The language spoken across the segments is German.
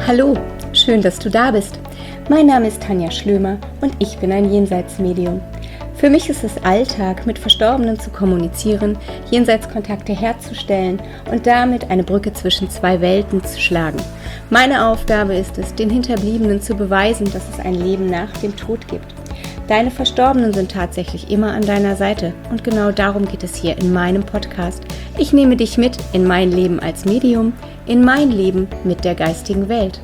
Hallo, schön, dass du da bist. Mein Name ist Tanja Schlömer und ich bin ein Jenseitsmedium. Für mich ist es Alltag, mit Verstorbenen zu kommunizieren, Jenseitskontakte herzustellen und damit eine Brücke zwischen zwei Welten zu schlagen. Meine Aufgabe ist es, den Hinterbliebenen zu beweisen, dass es ein Leben nach dem Tod gibt. Deine Verstorbenen sind tatsächlich immer an deiner Seite und genau darum geht es hier in meinem Podcast. Ich nehme dich mit in mein Leben als Medium, in mein Leben mit der geistigen Welt.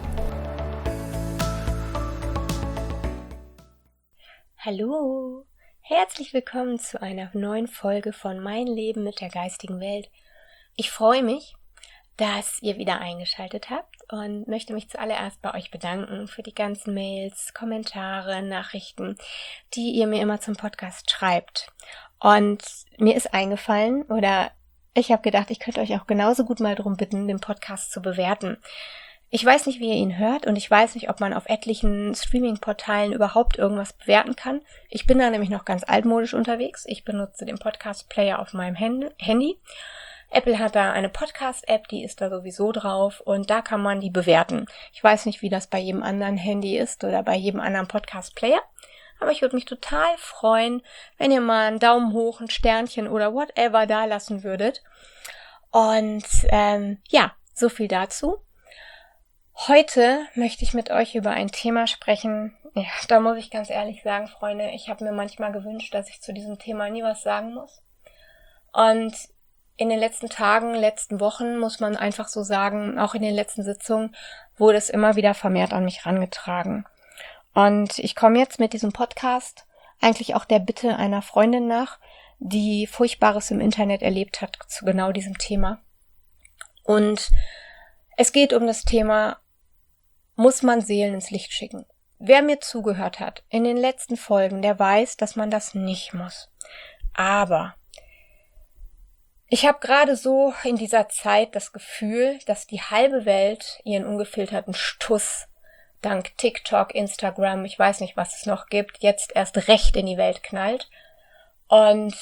Hallo, herzlich willkommen zu einer neuen Folge von Mein Leben mit der geistigen Welt. Ich freue mich, dass ihr wieder eingeschaltet habt und möchte mich zuallererst bei euch bedanken für die ganzen Mails, Kommentare, Nachrichten, die ihr mir immer zum Podcast schreibt. Und mir ist eingefallen, oder ich habe gedacht, ich könnte euch auch genauso gut mal darum bitten, den Podcast zu bewerten. Ich weiß nicht, wie ihr ihn hört und ich weiß nicht, ob man auf etlichen Streaming-Portalen überhaupt irgendwas bewerten kann. Ich bin da nämlich noch ganz altmodisch unterwegs. Ich benutze den Podcast-Player auf meinem Handy. Apple hat da eine Podcast-App, die ist da sowieso drauf und da kann man die bewerten. Ich weiß nicht, wie das bei jedem anderen Handy ist oder bei jedem anderen Podcast-Player, aber ich würde mich total freuen, wenn ihr mal einen Daumen hoch, ein Sternchen oder whatever da lassen würdet. Und so viel dazu. Heute möchte ich mit euch über ein Thema sprechen. Ja, da muss ich ganz ehrlich sagen, Freunde, ich habe mir manchmal gewünscht, dass ich zu diesem Thema nie was sagen muss. Und in den letzten Tagen, letzten Wochen, muss man einfach so sagen, auch in den letzten Sitzungen, wurde es immer wieder vermehrt an mich herangetragen. Und ich komme jetzt mit diesem Podcast eigentlich auch der Bitte einer Freundin nach, die Furchtbares im Internet erlebt hat zu genau diesem Thema. Und es geht um das Thema, muss man Seelen ins Licht schicken? Wer mir zugehört hat in den letzten Folgen, der weiß, dass man das nicht muss. Aber ich habe gerade so in dieser Zeit das Gefühl, dass die halbe Welt ihren ungefilterten Stuss dank TikTok, Instagram, ich weiß nicht, was es noch gibt, jetzt erst recht in die Welt knallt. Und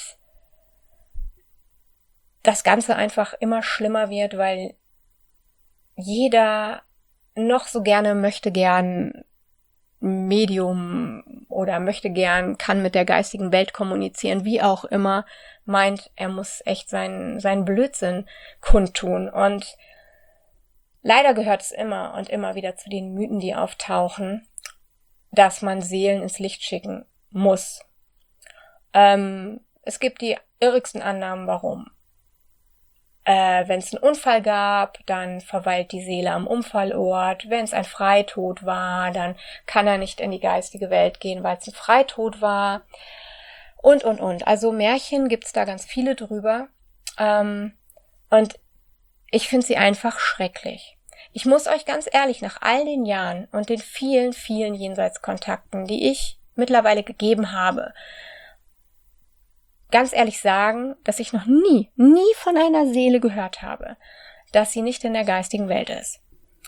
das Ganze einfach immer schlimmer wird, weil jeder noch so gerne möchte gern Medium oder kann mit der geistigen Welt kommunizieren, wie auch immer, meint, er muss echt seinen Blödsinn kundtun. Und leider gehört es immer und immer wieder zu den Mythen, die auftauchen, dass man Seelen ins Licht schicken muss. Es gibt die irrigsten Annahmen, warum. Wenn es einen Unfall gab, dann verweilt die Seele am Unfallort. Wenn es ein Freitod war, dann kann er nicht in die geistige Welt gehen, weil es ein Freitod war. Und. Also Märchen gibt's da ganz viele drüber. Und ich finde sie einfach schrecklich. Ich muss euch ganz ehrlich, nach all den Jahren und den vielen, vielen Jenseitskontakten, die ich mittlerweile gegeben habe, ganz ehrlich sagen, dass ich noch nie von einer Seele gehört habe, dass sie nicht in der geistigen Welt ist.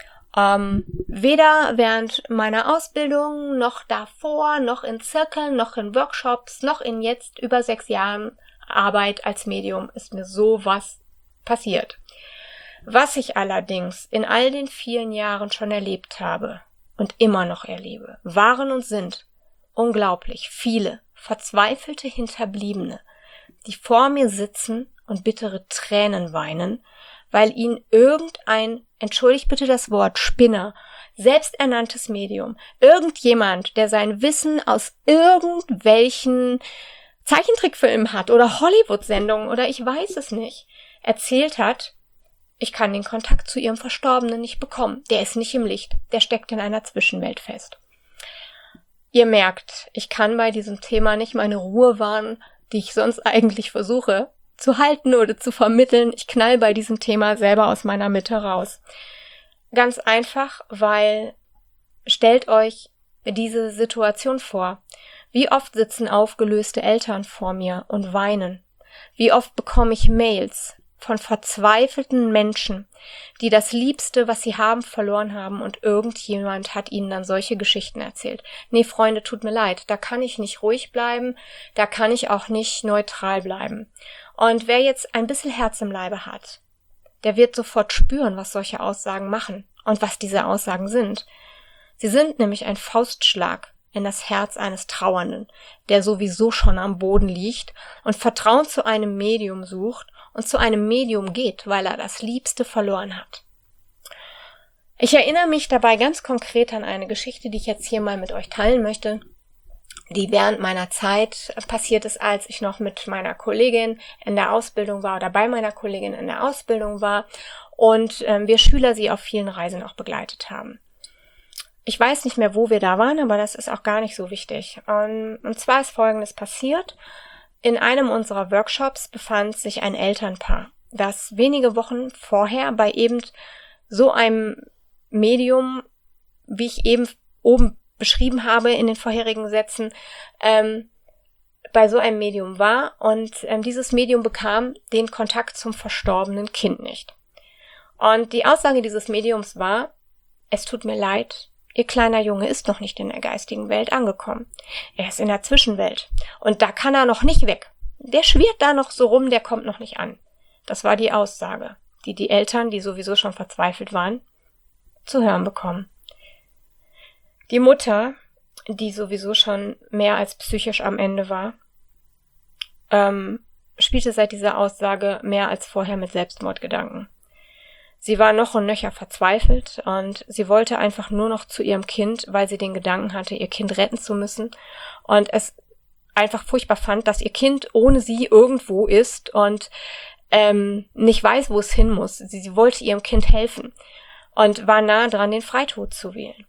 Weder während meiner Ausbildung, noch davor, noch in Zirkeln, noch in Workshops, noch in jetzt über 6 Jahren Arbeit als Medium ist mir sowas passiert. Was ich allerdings in all den vielen Jahren schon erlebt habe und immer noch erlebe, waren und sind unglaublich viele verzweifelte Hinterbliebene, die vor mir sitzen und bittere Tränen weinen, weil ihnen irgendein, entschuldigt bitte das Wort, Spinner, selbsternanntes Medium, irgendjemand, der sein Wissen aus irgendwelchen Zeichentrickfilmen hat oder Hollywood-Sendungen oder ich weiß es nicht, erzählt hat, ich kann den Kontakt zu ihrem Verstorbenen nicht bekommen. Der ist nicht im Licht, der steckt in einer Zwischenwelt fest. Ihr merkt, ich kann bei diesem Thema nicht meine Ruhe wahren, die ich sonst eigentlich versuche zu halten oder zu vermitteln. Ich knall bei diesem Thema selber aus meiner Mitte raus. Ganz einfach, weil stellt euch diese Situation vor. Wie oft sitzen aufgelöste Eltern vor mir und weinen? Wie oft bekomme ich Mails von verzweifelten Menschen, die das Liebste, was sie haben, verloren haben und irgendjemand hat ihnen dann solche Geschichten erzählt. Nee, Freunde, tut mir leid, da kann ich nicht ruhig bleiben, da kann ich auch nicht neutral bleiben. Und wer jetzt ein bisschen Herz im Leibe hat, der wird sofort spüren, was solche Aussagen machen. und was diese Aussagen sind. Sie sind nämlich ein Faustschlag in das Herz eines Trauernden, der sowieso schon am Boden liegt und Vertrauen zu einem Medium sucht und zu einem Medium geht, weil er das Liebste verloren hat. Ich erinnere mich dabei ganz konkret an eine Geschichte, die ich jetzt hier mal mit euch teilen möchte, die während meiner Zeit passiert ist, als ich noch mit meiner Kollegin in der Ausbildung war oder bei meiner Kollegin in der Ausbildung war und wir Schüler sie auf vielen Reisen auch begleitet haben. Ich weiß nicht mehr, wo wir da waren, aber das ist auch gar nicht so wichtig. Und zwar ist Folgendes passiert. In einem unserer Workshops befand sich ein Elternpaar, das wenige Wochen vorher bei eben so einem Medium, wie ich eben oben beschrieben habe in den vorherigen Sätzen, bei so einem Medium war und dieses Medium bekam den Kontakt zum verstorbenen Kind nicht. Und die Aussage dieses Mediums war: Es tut mir leid, Ihr kleiner Junge ist noch nicht in der geistigen Welt angekommen. Er ist in der Zwischenwelt und da kann er noch nicht weg. Der schwirrt da noch so rum, der kommt noch nicht an. Das war die Aussage, die die Eltern, die sowieso schon verzweifelt waren, zu hören bekommen. Die Mutter, die sowieso schon mehr als psychisch am Ende war, spielte seit dieser Aussage mehr als vorher mit Selbstmordgedanken. Sie war noch und nöcher verzweifelt und sie wollte einfach nur noch zu ihrem Kind, weil sie den Gedanken hatte, ihr Kind retten zu müssen und es einfach furchtbar fand, dass ihr Kind ohne sie irgendwo ist und nicht weiß, wo es hin muss. Sie wollte ihrem Kind helfen und war nah dran, den Freitod zu wählen.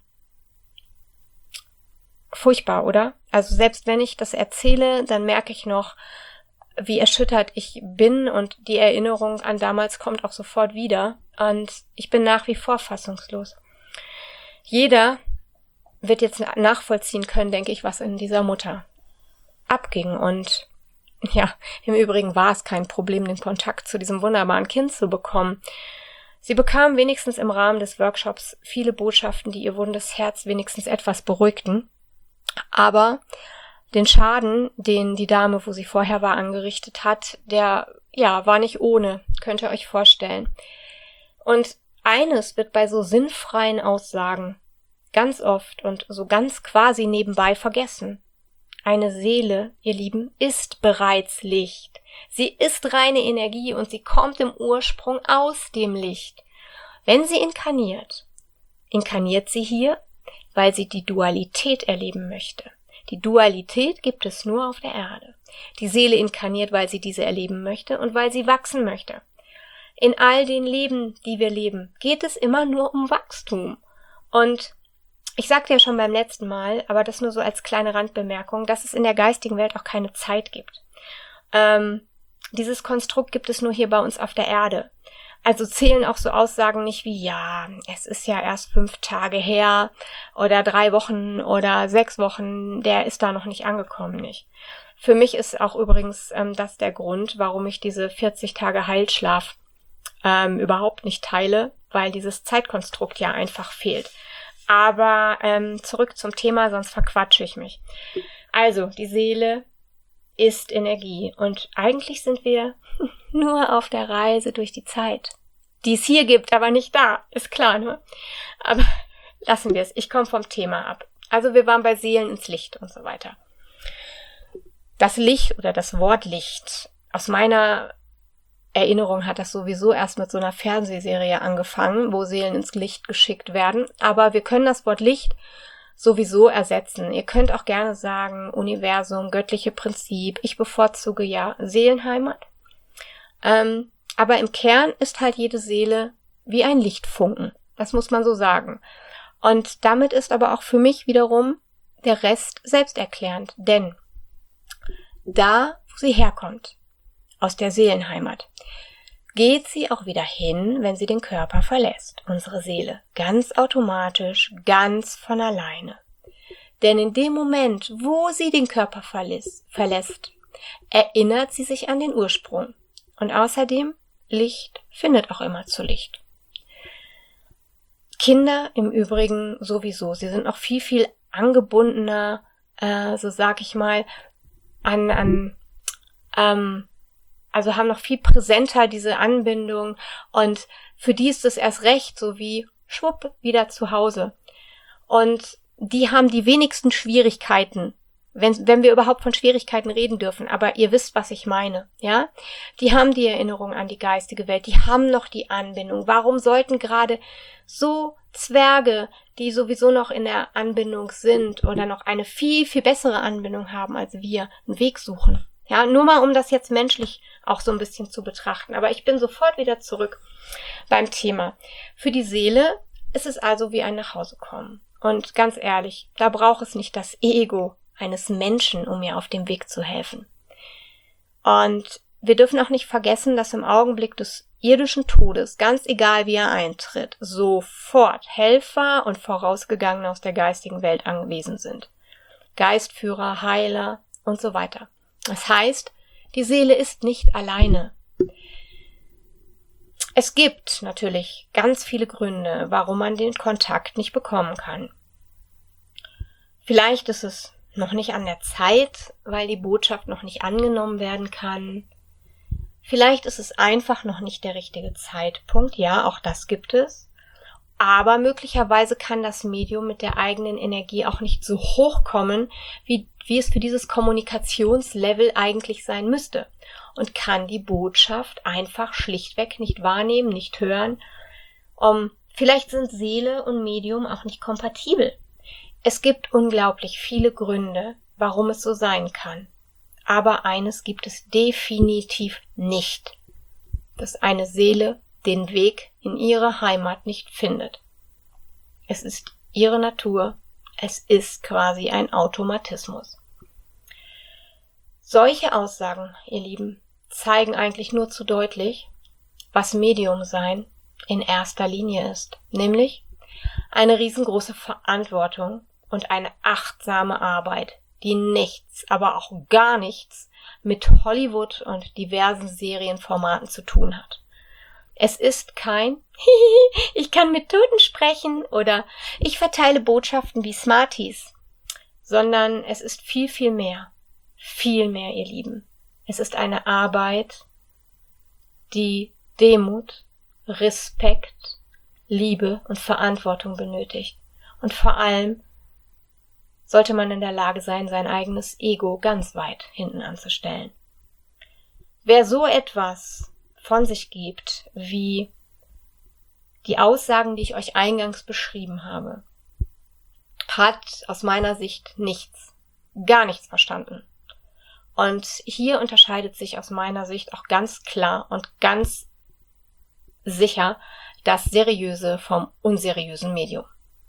Furchtbar, oder? Also selbst wenn ich das erzähle, dann merke ich noch, wie erschüttert ich bin und die Erinnerung an damals kommt auch sofort wieder und ich bin nach wie vor fassungslos. Jeder wird jetzt nachvollziehen können, denke ich, was in dieser Mutter abging und ja, im Übrigen war es kein Problem, den Kontakt zu diesem wunderbaren Kind zu bekommen. Sie bekam wenigstens im Rahmen des Workshops viele Botschaften, die ihr wundes Herz wenigstens etwas beruhigten, aber den Schaden, den die Dame, wo sie vorher war, angerichtet hat, der, ja, war nicht ohne, könnt ihr euch vorstellen. Und eines wird bei so sinnfreien Aussagen ganz oft und so ganz quasi nebenbei vergessen. Eine Seele, ihr Lieben, ist bereits Licht. Sie ist reine Energie und sie kommt im Ursprung aus dem Licht. Wenn sie inkarniert sie hier, weil sie die Dualität erleben möchte. Die Dualität gibt es nur auf der Erde. Die Seele inkarniert, weil sie diese erleben möchte und weil sie wachsen möchte. In all den Leben, die wir leben, geht es immer nur um Wachstum. Und ich sagte ja schon beim letzten Mal, aber das nur so als kleine Randbemerkung, dass es in der geistigen Welt auch keine Zeit gibt. Dieses Konstrukt gibt es nur hier bei uns auf der Erde. Also zählen auch so Aussagen nicht wie, ja, es ist ja erst 5 Tage her oder 3 Wochen oder 6 Wochen, der ist da noch nicht angekommen, nicht. Für mich ist auch übrigens das der Grund, warum ich diese 40 Tage Heilschlaf überhaupt nicht teile, weil dieses Zeitkonstrukt ja einfach fehlt. Aber zurück zum Thema, sonst verquatsche ich mich. Also, die Seele ist Energie und eigentlich sind wir nur auf der Reise durch die Zeit, die es hier gibt, aber nicht da, ist klar, ne? Aber lassen wir es, ich komme vom Thema ab. Also wir waren bei Seelen ins Licht und so weiter. Das Licht oder das Wort Licht, aus meiner Erinnerung hat das sowieso erst mit so einer Fernsehserie angefangen, wo Seelen ins Licht geschickt werden, aber wir können das Wort Licht sowieso ersetzen. Ihr könnt auch gerne sagen, Universum, göttliche Prinzip. Ich bevorzuge ja Seelenheimat. Aber im Kern ist halt jede Seele wie ein Lichtfunken. Das muss man so sagen. Und damit ist aber auch für mich wiederum der Rest selbsterklärend. Denn da, wo sie herkommt, aus der Seelenheimat, geht sie auch wieder hin, wenn sie den Körper verlässt, unsere Seele, ganz automatisch, ganz von alleine. Denn in dem Moment, wo sie den Körper verlässt, erinnert sie sich an den Ursprung. Und außerdem, Licht findet auch immer zu Licht. Kinder im Übrigen sowieso, sie sind noch viel, viel angebundener, so sag ich mal, also haben noch viel präsenter diese Anbindung und für die ist es erst recht so wie schwupp, wieder zu Hause. Und die haben die wenigsten Schwierigkeiten, wenn wir überhaupt von Schwierigkeiten reden dürfen, aber ihr wisst, was ich meine, ja? Die haben die Erinnerung an die geistige Welt, die haben noch die Anbindung. Warum sollten gerade so Zwerge, die sowieso noch in der Anbindung sind oder noch eine viel, viel bessere Anbindung haben als wir, einen Weg suchen? Ja, nur mal, um das jetzt menschlich auch so ein bisschen zu betrachten. Aber ich bin sofort wieder zurück beim Thema. Für die Seele ist es also wie ein Nachhausekommen. Und ganz ehrlich, da braucht es nicht das Ego eines Menschen, um mir auf dem Weg zu helfen. Und wir dürfen auch nicht vergessen, dass im Augenblick des irdischen Todes, ganz egal wie er eintritt, sofort Helfer und Vorausgegangene aus der geistigen Welt anwesend sind. Geistführer, Heiler und so weiter. Das heißt, die Seele ist nicht alleine. Es gibt natürlich ganz viele Gründe, warum man den Kontakt nicht bekommen kann. Vielleicht ist es noch nicht an der Zeit, weil die Botschaft noch nicht angenommen werden kann. Vielleicht ist es einfach noch nicht der richtige Zeitpunkt. Ja, auch das gibt es. Aber möglicherweise kann das Medium mit der eigenen Energie auch nicht so hoch kommen, wie es für dieses Kommunikationslevel eigentlich sein müsste. Und kann die Botschaft einfach schlichtweg nicht wahrnehmen, nicht hören. Vielleicht sind Seele und Medium auch nicht kompatibel. Es gibt unglaublich viele Gründe, warum es so sein kann. Aber eines gibt es definitiv nicht, dass eine Seele den Weg in ihre Heimat nicht findet. Es ist ihre Natur, es ist quasi ein Automatismus. Solche Aussagen, ihr Lieben, zeigen eigentlich nur zu deutlich, was Mediumsein in erster Linie ist, nämlich eine riesengroße Verantwortung und eine achtsame Arbeit, die nichts, aber auch gar nichts mit Hollywood und diversen Serienformaten zu tun hat. Es ist kein ich kann mit Toten sprechen oder ich verteile Botschaften wie Smarties, sondern es ist viel, viel mehr, ihr Lieben. Es ist eine Arbeit, die Demut, Respekt, Liebe und Verantwortung benötigt. Und vor allem sollte man in der Lage sein, sein eigenes Ego ganz weit hinten anzustellen. Wer so etwas von sich gibt, wie die Aussagen, die ich euch eingangs beschrieben habe, hat aus meiner Sicht gar nichts verstanden. Und hier unterscheidet sich aus meiner Sicht auch ganz klar und ganz sicher das seriöse vom unseriösen Medium.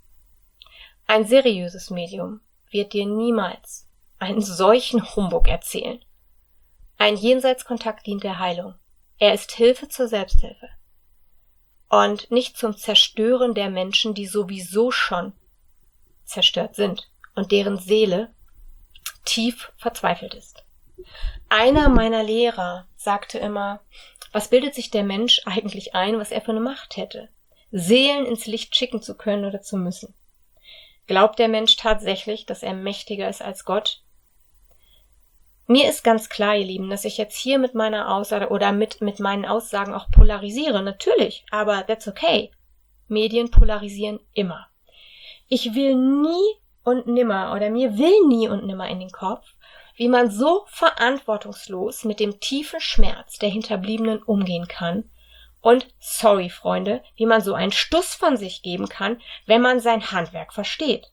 Ein seriöses Medium wird dir niemals einen solchen Humbug erzählen. Ein Jenseitskontakt dient der Heilung. Er ist Hilfe zur Selbsthilfe. Und nicht zum Zerstören der Menschen, die sowieso schon zerstört sind und deren Seele tief verzweifelt ist. Einer meiner Lehrer sagte immer, was bildet sich der Mensch eigentlich ein, was er für eine Macht hätte? Seelen ins Licht schicken zu können oder zu müssen. Glaubt der Mensch tatsächlich, dass er mächtiger ist als Gott? Mir ist ganz klar, ihr Lieben, dass ich jetzt hier mit meiner Aussage oder mit meinen Aussagen auch polarisiere. Natürlich, aber that's okay. Medien polarisieren immer. Ich will nie und nimmer oder mir will nie und nimmer in den Kopf, wie man so verantwortungslos mit dem tiefen Schmerz der Hinterbliebenen umgehen kann und, sorry Freunde, wie man so einen Stuss von sich geben kann, wenn man sein Handwerk versteht.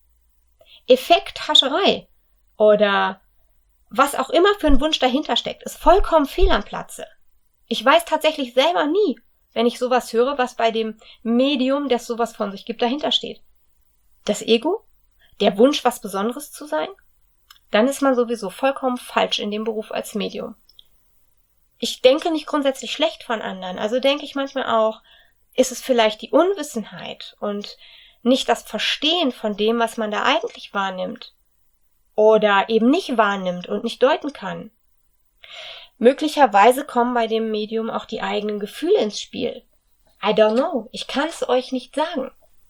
Effekthascherei oder was auch immer für ein Wunsch dahinter steckt, ist vollkommen fehl am Platze. Ich weiß tatsächlich selber nie, wenn ich sowas höre, was bei dem Medium, das sowas von sich gibt, dahinter steht. Das Ego? Der Wunsch, was Besonderes zu sein? Dann ist man sowieso vollkommen falsch in dem Beruf als Medium. Ich denke nicht grundsätzlich schlecht von anderen, also denke ich manchmal auch, ist es vielleicht die Unwissenheit und nicht das Verstehen von dem, was man da eigentlich wahrnimmt oder eben nicht wahrnimmt und nicht deuten kann. Möglicherweise kommen bei dem Medium auch die eigenen Gefühle ins Spiel. I don't know, ich kann es euch nicht sagen.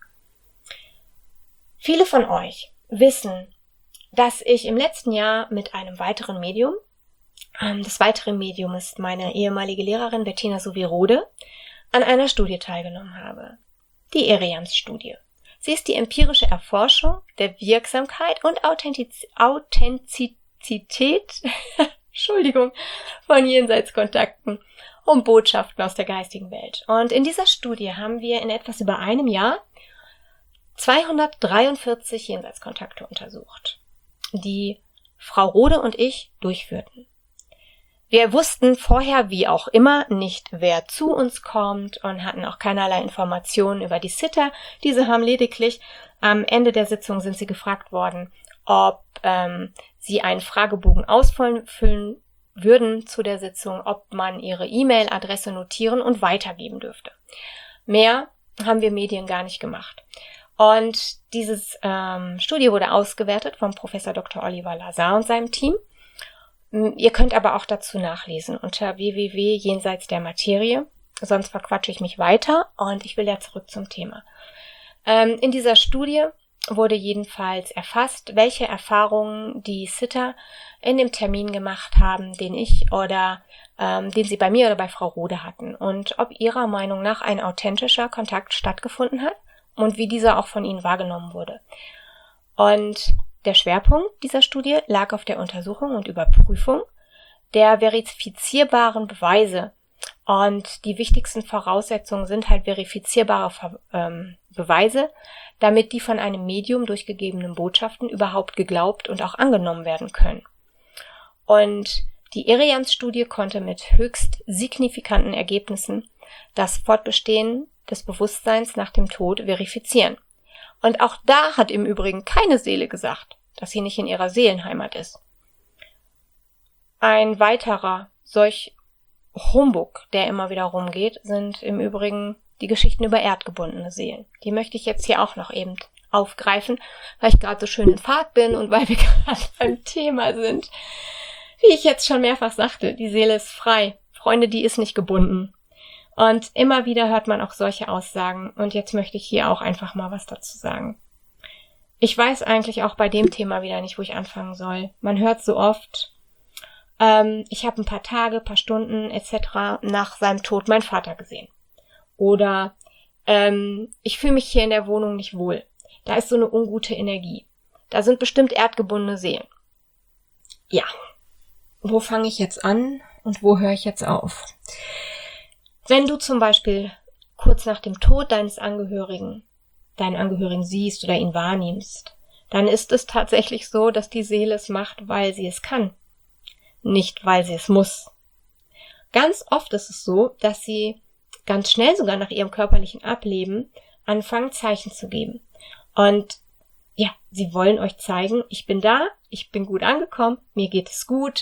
Viele von euch wissen, dass ich im letzten Jahr mit einem weiteren Medium, das weitere Medium ist meine ehemalige Lehrerin Bettina Suvirode, an einer Studie teilgenommen habe. die EREAMS-Studie. Sie ist die empirische Erforschung der Wirksamkeit und Authentizität von Jenseitskontakten und Botschaften aus der geistigen Welt. Und in dieser Studie haben wir in etwas über einem Jahr 243 Jenseitskontakte untersucht, die Frau Rode und ich durchführten. Wir wussten vorher, wie auch immer, nicht, wer zu uns kommt und hatten auch keinerlei Informationen über die Sitter. Diese haben lediglich, am Ende der Sitzung sind sie gefragt worden, ob sie einen Fragebogen ausfüllen würden zu der Sitzung, ob man ihre E-Mail-Adresse notieren und weitergeben dürfte. Mehr haben wir Medien gar nicht gemacht. Und dieses Studie wurde ausgewertet vom Professor Dr. Oliver Lazar und seinem Team. Ihr könnt aber auch dazu nachlesen unter www.jenseits der Materie, sonst verquatsche ich mich weiter und ich will ja zurück zum Thema. In dieser Studie wurde jedenfalls erfasst, welche Erfahrungen die Sitter in dem Termin gemacht haben, den ich oder den sie bei mir oder bei Frau Rode hatten und ob ihrer Meinung nach ein authentischer Kontakt stattgefunden hat und wie dieser auch von ihnen wahrgenommen wurde. Und der Schwerpunkt dieser Studie lag auf der Untersuchung und Überprüfung der verifizierbaren Beweise. Und die wichtigsten Voraussetzungen sind halt verifizierbare Beweise, damit die von einem Medium durchgegebenen Botschaften überhaupt geglaubt und auch angenommen werden können. Und die EREAMS-Studie konnte mit höchst signifikanten Ergebnissen das Fortbestehen des Bewusstseins nach dem Tod verifizieren. Und auch da hat im Übrigen keine Seele gesagt, dass sie nicht in ihrer Seelenheimat ist. Ein weiterer solch Humbug, der immer wieder rumgeht, sind im Übrigen die Geschichten über erdgebundene Seelen. Die möchte ich jetzt hier auch noch eben aufgreifen, weil ich gerade so schön in Fahrt bin und weil wir gerade beim Thema sind. Wie ich jetzt schon mehrfach sagte, die Seele ist frei. Freunde, die ist nicht gebunden. Und immer wieder hört man auch solche Aussagen. Und jetzt möchte ich hier auch einfach mal was dazu sagen. Ich weiß eigentlich auch bei dem Thema wieder nicht, wo ich anfangen soll. Man hört so oft, ich habe ein paar Tage, paar Stunden etc. nach seinem Tod meinen Vater gesehen. Oder ich fühle mich hier in der Wohnung nicht wohl. Da ist so eine ungute Energie. Da sind bestimmt erdgebundene Seelen. Ja, wo fange ich jetzt an und wo höre ich jetzt auf? Wenn du zum Beispiel kurz nach dem Tod deinen Angehörigen siehst oder ihn wahrnimmst, dann ist es tatsächlich so, dass die Seele es macht, weil sie es kann, nicht weil sie es muss. Ganz oft ist es so, dass sie ganz schnell sogar nach ihrem körperlichen Ableben anfangen, Zeichen zu geben. Und ja, sie wollen euch zeigen, ich bin da, ich bin gut angekommen, mir geht es gut,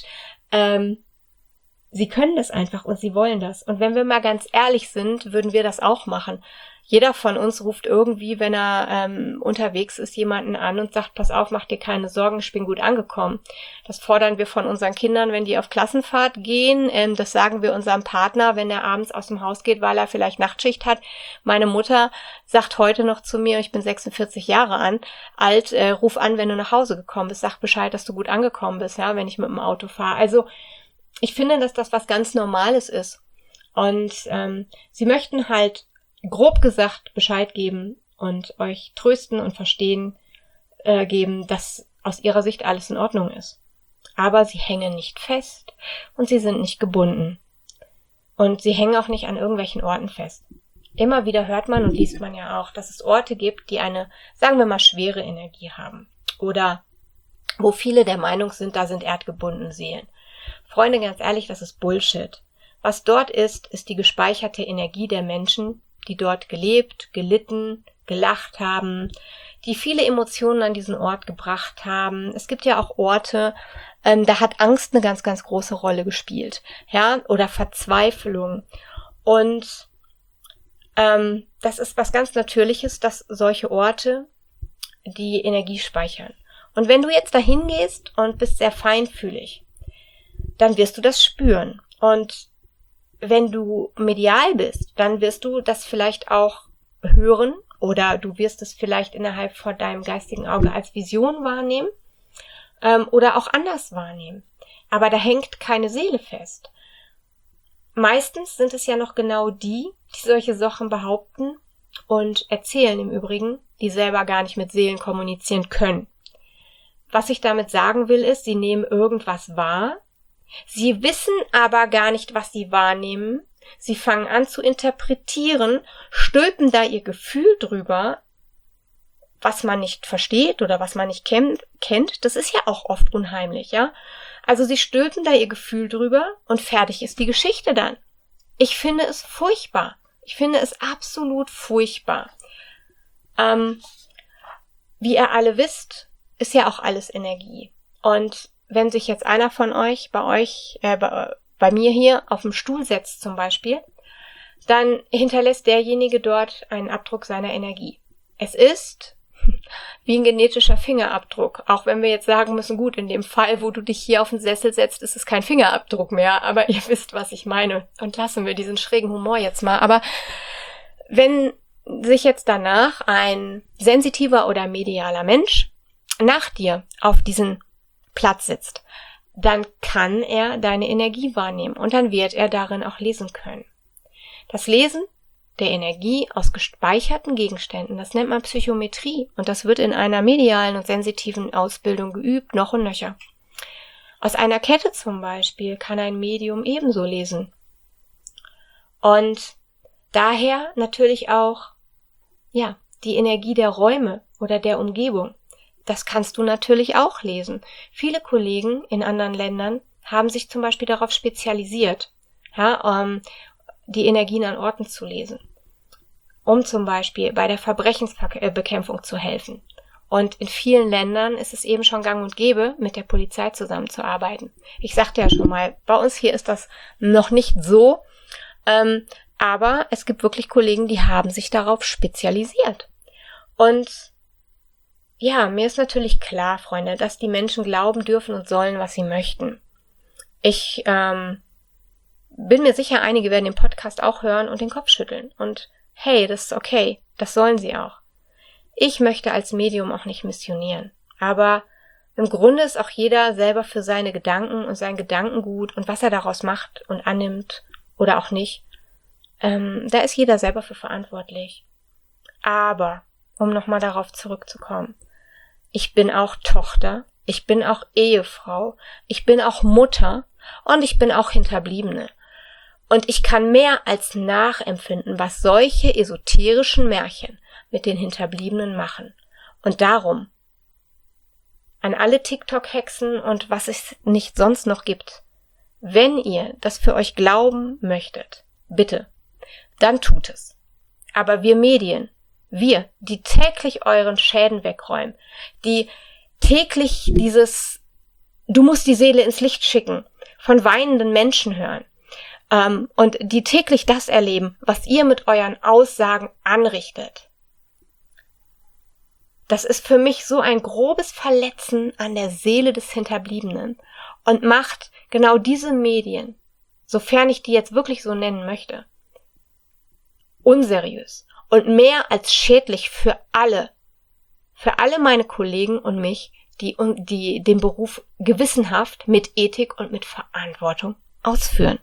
sie können das einfach und sie wollen das. Und wenn wir mal ganz ehrlich sind, würden wir das auch machen. Jeder von uns ruft irgendwie, wenn er unterwegs ist, jemanden an und sagt, pass auf, mach dir keine Sorgen, ich bin gut angekommen. Das fordern wir von unseren Kindern, wenn die auf Klassenfahrt gehen. Das sagen wir unserem Partner, wenn er abends aus dem Haus geht, weil er vielleicht Nachtschicht hat. Meine Mutter sagt heute noch zu mir, ich bin 46 Jahre alt, ruf an, wenn du nach Hause gekommen bist, sag Bescheid, dass du gut angekommen bist, ja, wenn ich mit dem Auto fahre. Also ich finde, dass das was ganz Normales ist. Und sie möchten halt grob gesagt Bescheid geben und euch trösten und verstehen geben, dass aus ihrer Sicht alles in Ordnung ist. Aber sie hängen nicht fest und sie sind nicht gebunden. Und sie hängen auch nicht an irgendwelchen Orten fest. Immer wieder hört man und liest man ja auch, dass es Orte gibt, die eine, sagen wir mal, schwere Energie haben. Oder wo viele der Meinung sind, da sind erdgebundene Seelen. Freunde, ganz ehrlich, das ist Bullshit. Was dort ist die gespeicherte Energie der Menschen, die dort gelebt, gelitten, gelacht haben, die viele Emotionen an diesen Ort gebracht haben. Es gibt ja auch Orte, da hat Angst eine ganz, ganz große Rolle gespielt, ja, oder Verzweiflung. Und das ist was ganz Natürliches, dass solche Orte die Energie speichern. Und wenn du jetzt dahin gehst und bist sehr feinfühlig, dann wirst du das spüren. Und wenn du medial bist, dann wirst du das vielleicht auch hören oder du wirst es vielleicht innerhalb von deinem geistigen Auge als Vision wahrnehmen oder auch anders wahrnehmen. Aber da hängt keine Seele fest. Meistens sind es ja noch genau die solche Sachen behaupten und erzählen im Übrigen, die selber gar nicht mit Seelen kommunizieren können. Was ich damit sagen will, ist, sie nehmen irgendwas wahr, sie wissen aber gar nicht, was sie wahrnehmen, sie fangen an zu interpretieren, stülpen da ihr Gefühl drüber, was man nicht versteht oder was man nicht kennt, das ist ja auch oft unheimlich, ja. Also sie stülpen da ihr Gefühl drüber und fertig ist die Geschichte dann. Ich finde es furchtbar. Ich finde es absolut furchtbar. Wie ihr alle wisst, ist ja auch alles Energie. Und wenn sich jetzt einer von euch bei mir hier auf dem Stuhl setzt zum Beispiel, dann hinterlässt derjenige dort einen Abdruck seiner Energie. Es ist wie ein genetischer Fingerabdruck. Auch wenn wir jetzt sagen müssen, gut, in dem Fall, wo du dich hier auf den Sessel setzt, ist es kein Fingerabdruck mehr. Aber ihr wisst, was ich meine. Und lassen wir diesen schrägen Humor jetzt mal. Aber wenn sich jetzt danach ein sensitiver oder medialer Mensch nach dir auf diesen Platz setzt, dann kann er deine Energie wahrnehmen und dann wird er darin auch lesen können. Das Lesen der Energie aus gespeicherten Gegenständen, das nennt man Psychometrie und das wird in einer medialen und sensitiven Ausbildung geübt, noch und nöcher. Aus einer Kette zum Beispiel kann ein Medium ebenso lesen. Und daher natürlich auch, ja, die Energie der Räume oder der Umgebung. Das kannst du natürlich auch lesen. Viele Kollegen in anderen Ländern haben sich zum Beispiel darauf spezialisiert, ja, die Energien an Orten zu lesen, um zum Beispiel bei der Verbrechensbekämpfung zu helfen. Und in vielen Ländern ist es eben schon gang und gäbe, mit der Polizei zusammenzuarbeiten. Ich sagte ja schon mal, bei uns hier ist das noch nicht so, aber es gibt wirklich Kollegen, die haben sich darauf spezialisiert. Und ja, mir ist natürlich klar, Freunde, dass die Menschen glauben dürfen und sollen, was sie möchten. Ich bin mir sicher, einige werden den Podcast auch hören und den Kopf schütteln. Und hey, das ist okay, das sollen sie auch. Ich möchte als Medium auch nicht missionieren. Aber im Grunde ist auch jeder selber für seine Gedanken und sein Gedankengut und was er daraus macht und annimmt oder auch nicht, da ist jeder selber für verantwortlich. Aber, um nochmal darauf zurückzukommen, ich bin auch Tochter, ich bin auch Ehefrau, ich bin auch Mutter und ich bin auch Hinterbliebene. Und ich kann mehr als nachempfinden, was solche esoterischen Märchen mit den Hinterbliebenen machen. Und darum, an alle TikTok-Hexen und was es nicht sonst noch gibt, wenn ihr das für euch glauben möchtet, bitte, dann tut es. Aber wir Medien, wir, die täglich euren Schäden wegräumen, die täglich dieses "Du musst die Seele ins Licht schicken" von weinenden Menschen hören, und die täglich das erleben, was ihr mit euren Aussagen anrichtet. Das ist für mich so ein grobes Verletzen an der Seele des Hinterbliebenen und macht genau diese Medien, sofern ich die jetzt wirklich so nennen möchte, unseriös und mehr als schädlich für alle meine Kollegen und mich, die den Beruf gewissenhaft mit Ethik und mit Verantwortung ausführen.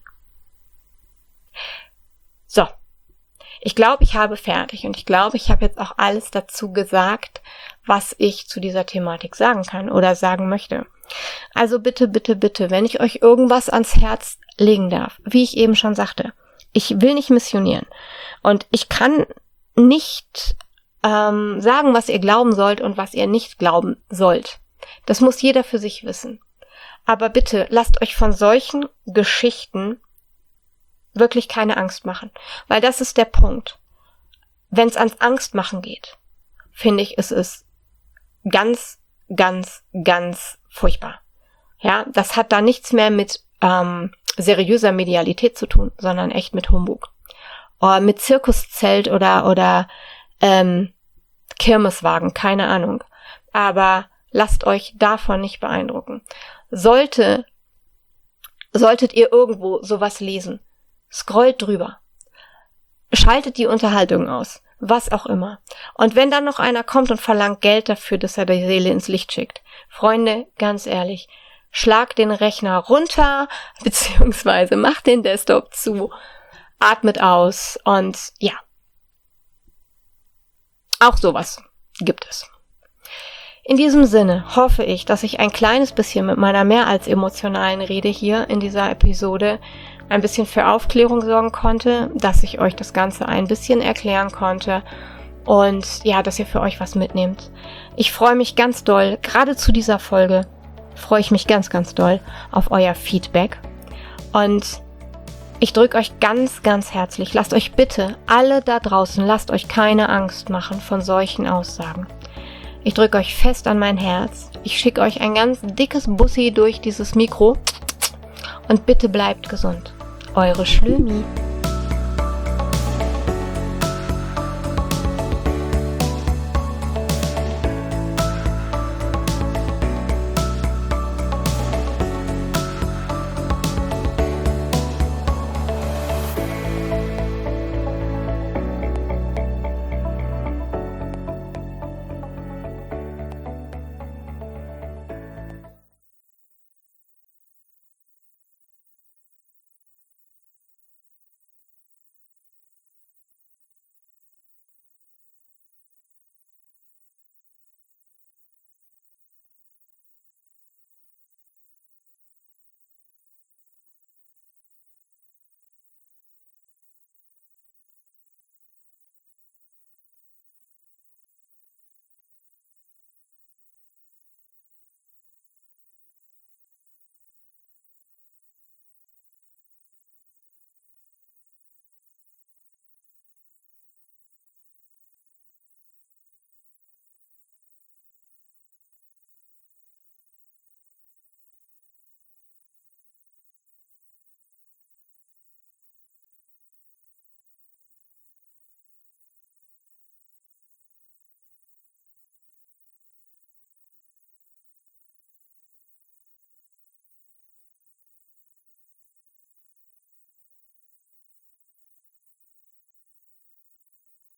So, ich glaube, ich habe fertig und ich glaube, ich habe jetzt auch alles dazu gesagt, was ich zu dieser Thematik sagen kann oder sagen möchte. Also bitte, bitte, bitte, wenn ich euch irgendwas ans Herz legen darf, wie ich eben schon sagte, ich will nicht missionieren und ich kann nicht sagen, was ihr glauben sollt und was ihr nicht glauben sollt. Das muss jeder für sich wissen. Aber bitte, lasst euch von solchen Geschichten wirklich keine Angst machen. Weil das ist der Punkt. Wenn es ans Angstmachen geht, finde ich, ist es ganz, ganz, ganz furchtbar. Ja, das hat da nichts mehr mit seriöser Medialität zu tun, sondern echt mit Humbug. Mit Zirkuszelt oder Kirmeswagen, keine Ahnung. Aber lasst euch davon nicht beeindrucken. Solltet ihr irgendwo sowas lesen, scrollt drüber. Schaltet die Unterhaltung aus. Was auch immer. Und wenn dann noch einer kommt und verlangt Geld dafür, dass er die Seele ins Licht schickt. Freunde, ganz ehrlich, schlagt den Rechner runter, beziehungsweise macht den Desktop zu, atmet aus und ja. Auch sowas gibt es. In diesem Sinne hoffe ich, dass ich ein kleines bisschen mit meiner mehr als emotionalen Rede hier in dieser Episode ein bisschen für Aufklärung sorgen konnte, dass ich euch das Ganze ein bisschen erklären konnte und ja, dass ihr für euch was mitnehmt. Ich freue mich ganz doll, gerade zu dieser Folge freue ich mich ganz, ganz doll auf euer Feedback und ich drücke euch ganz, ganz herzlich. Lasst euch bitte alle da draußen, lasst euch keine Angst machen von solchen Aussagen. Ich drücke euch fest an mein Herz. Ich schicke euch ein ganz dickes Bussi durch dieses Mikro und bitte bleibt gesund. Eure Schlömi.